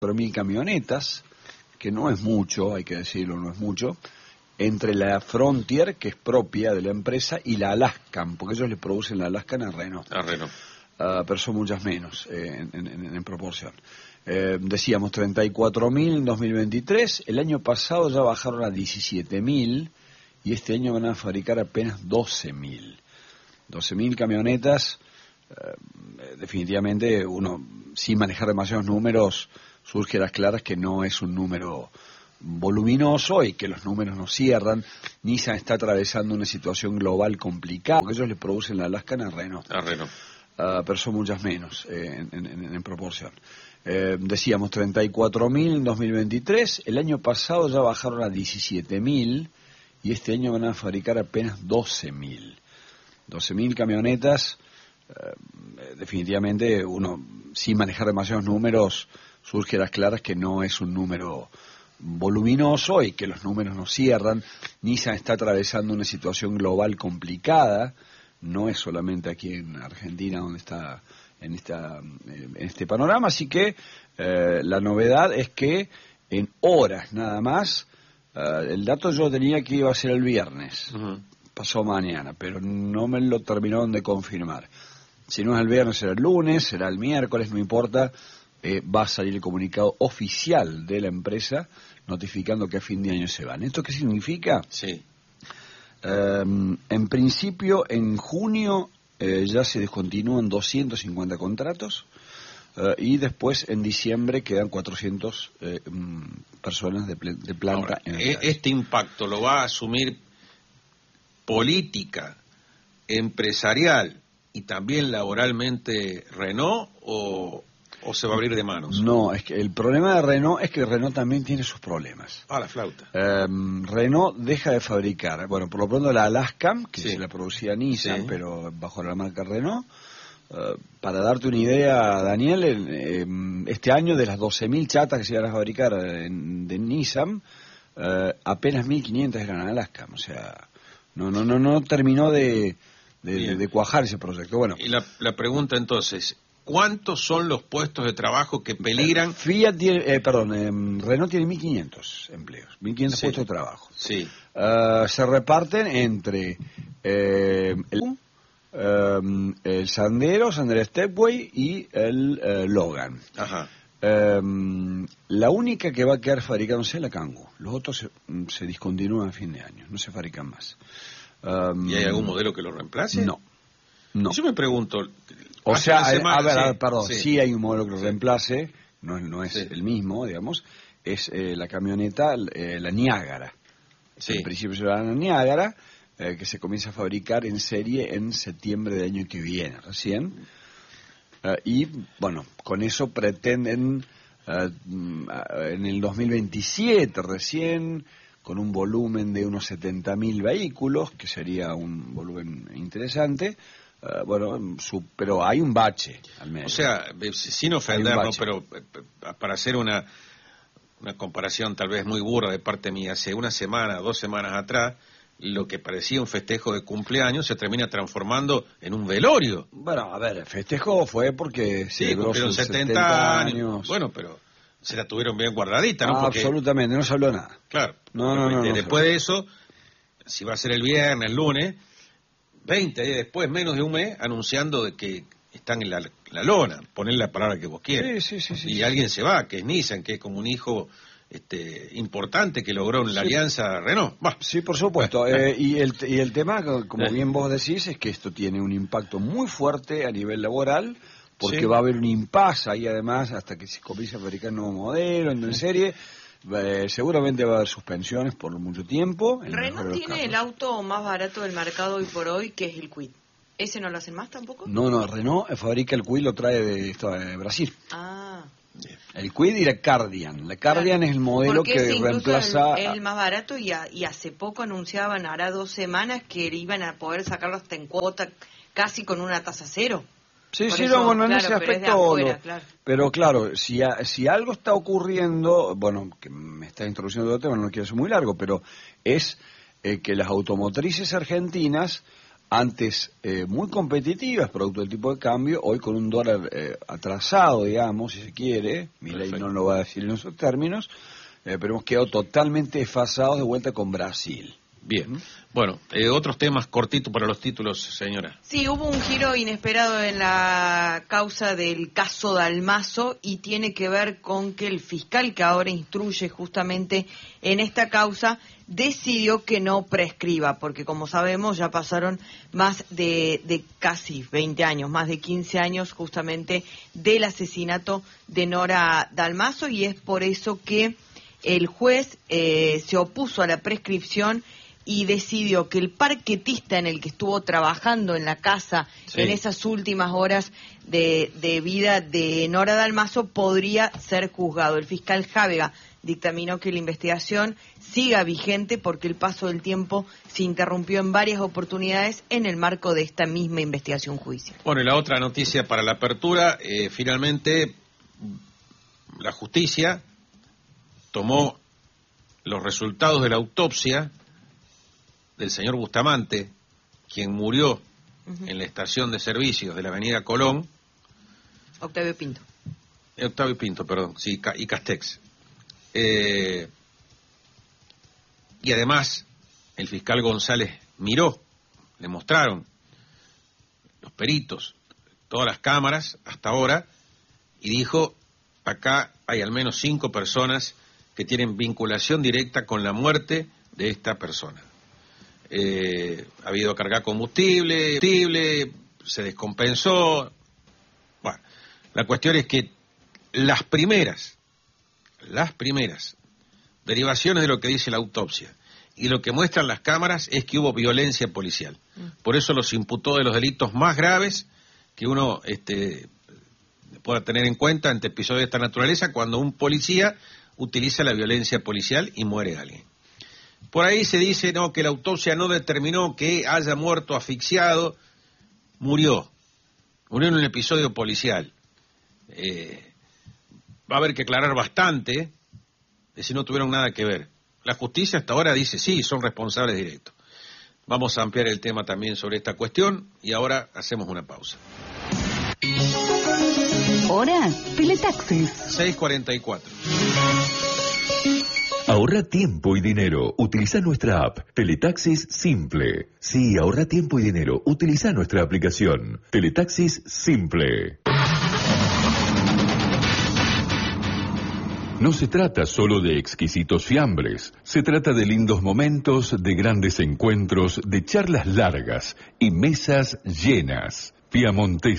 4.000 camionetas, que no es mucho, hay que decirlo, no es mucho, entre la Frontier, que es propia de la empresa, y la Alaskan, porque ellos le producen la Alaskan a Renault. A Renault. Pero son muchas menos en proporción. Decíamos 34.000 en 2023, el año pasado ya bajaron a 17.000 y este año van a fabricar apenas 12.000. 12.000 camionetas, definitivamente uno, sin manejar demasiados números, surge a las claras que no es un número voluminoso y que los números no cierran. Nissan está atravesando una situación global complicada, porque ellos le producen la Alaskan a Renault. A Renault. Pero son muchas menos en proporción. Decíamos 34.000 en 2023, el año pasado ya bajaron a 17.000 y este año van a fabricar apenas 12.000. 12.000 camionetas, definitivamente uno, sin manejar demasiados números, surge a las claras que no es un número voluminoso y que los números no cierran. Nissan está atravesando una situación global complicada, no es solamente aquí en Argentina donde está en este panorama, así que la novedad es que en horas nada más, el dato yo tenía que iba a ser el viernes, pasó mañana, pero no me lo terminaron de confirmar. Si no es el viernes será el lunes, será el miércoles, no importa, va a salir el comunicado oficial de la empresa notificando que a fin de año se van. ¿Esto qué significa? Sí. En principio, en junio ya se descontinúan 250 contratos y después en diciembre quedan 400 personas de planta. Ahora, en el ¿este impacto lo va a asumir política, empresarial y también laboralmente Renault o se va a abrir de manos? No, es que el problema de Renault es que Renault también tiene sus problemas. Ah, la flauta. Renault deja de fabricar, bueno, por lo pronto la Alaskan, que Sí. se la producía Nissan, Sí. pero bajo la marca Renault. Para darte una idea, Daniel, este año de las 12.000 chatas que se iban a fabricar de Nissan, apenas 1.500 eran Alaskan, o sea, no terminó de cuajar ese proyecto. Bueno, Y la pregunta entonces, ¿cuántos son los puestos de trabajo que peligran? Fiat tiene, Renault tiene 1.500 empleos, 1.500 Sí. puestos de trabajo. Sí. Se reparten entre el Sandero Stepway y el Logan. Ajá. La única que va a quedar fabricándose es la Kangoo. Los otros se discontinúan a fin de año, no se fabrican más. ¿Y hay algún modelo que lo reemplace? No. Yo me pregunto... O hace sea, una semana- perdón, sí. sí hay un modelo que lo reemplace, no es Sí. el mismo, digamos, es la camioneta, la Niágara. Sí. En principio se llama la Niágara, que se comienza a fabricar en serie en septiembre del año que viene, recién. Y, bueno, con eso pretenden en el 2027 recién, con un volumen de unos 70.000 vehículos, que sería un volumen interesante. Pero hay un bache al medio. O sea, sin Hay ofendernos, un pero para hacer una comparación tal vez muy burra de parte mía, hace una semana, 2 semanas atrás, lo que parecía un festejo de cumpleaños se termina transformando en un velorio. Bueno, a ver, el festejo fue porque Sí, celebró cumplieron sus 70 años. Bueno, pero se la tuvieron bien guardadita, ¿no? Porque, absolutamente, no se habló nada. claro, No, después de eso, si va a ser el viernes, el lunes, 20 días después, menos de un mes, anunciando de que están en la lona, poner la palabra que vos quieras. Sí. Y alguien se va, que es Nissan, que es como un hijo importante que logró en la alianza Renault. Bah. Sí, por supuesto. Y el tema, como bien vos decís, es que esto tiene un impacto muy fuerte a nivel laboral, porque Sí. va a haber un impasse ahí además hasta que se comience a fabricar nuevo modelo, en serie. Seguramente va a haber suspensiones por mucho tiempo. En el mejor Renault de los tiene el casos. auto más barato del mercado hoy por hoy, que es el Kwid. ¿Ese no lo hacen más tampoco? No, Renault fabrica el Kwid, lo trae de Brasil. Ah. El Kwid y la Cardian. La Cardian es el modelo Porque que ese incluso reemplaza... es el más barato y hace poco anunciaban, hará 2 semanas, que iban a poder sacarlo hasta en cuota casi con una tasa cero. Sí, Por sí, eso, no, bueno, en claro, ese pero es de aspecto... afuera, claro. Pero claro, si algo está ocurriendo, bueno, que me está introduciendo otro tema, no quiero ser muy largo, pero es que las automotrices argentinas antes muy competitivas, producto del tipo de cambio, hoy con un dólar atrasado, digamos, si se quiere, Milei no lo va a decir en esos términos, pero hemos quedado totalmente desfasados de vuelta con Brasil. Bien. Bueno, otros temas cortitos para los títulos, señora. Sí, hubo un giro inesperado en la causa del caso Dalmazo y tiene que ver con que el fiscal que ahora instruye justamente en esta causa decidió que no prescriba, porque como sabemos ya pasaron más de casi 20 años, más de 15 años justamente del asesinato de Nora Dalmazo, y es por eso que el juez se opuso a la prescripción y decidió que el parquetista en el que estuvo trabajando en la casa en esas últimas horas de vida de Nora Dalmazo podría ser juzgado. El fiscal Jávega dictaminó que la investigación siga vigente porque el paso del tiempo se interrumpió en varias oportunidades en el marco de esta misma investigación judicial. Bueno, y la otra noticia para la apertura, finalmente la justicia tomó los resultados de la autopsia del señor Bustamante, quien murió en la estación de servicios de la avenida Colón. Octavio Pinto, perdón, sí, y Castex. Y además, el fiscal González miró, le mostraron los peritos, todas las cámaras hasta ahora, y dijo, acá hay al menos 5 personas que tienen vinculación directa con la muerte de esta persona. Ha habido carga combustible, se descompensó. Bueno, la cuestión es que las primeras derivaciones de lo que dice la autopsia y lo que muestran las cámaras es que hubo violencia policial. Por eso los imputó de los delitos más graves que uno pueda tener en cuenta ante episodios de esta naturaleza, cuando un policía utiliza la violencia policial y muere alguien. Por ahí se dice que la autopsia no determinó que haya muerto asfixiado. Murió en un episodio policial. Va a haber que aclarar bastante de si no tuvieron nada que ver. La justicia hasta ahora dice sí, son responsables directos. Vamos a ampliar el tema también sobre esta cuestión y ahora hacemos una pausa. Hora Teletaxis. 6:44. Ahorra tiempo y dinero. Utiliza nuestra app Teletaxis Simple. Sí, ahorra tiempo y dinero. Utiliza nuestra aplicación Teletaxis Simple. No se trata solo de exquisitos fiambres. Se trata de lindos momentos, de grandes encuentros, de charlas largas y mesas llenas. Piamontés.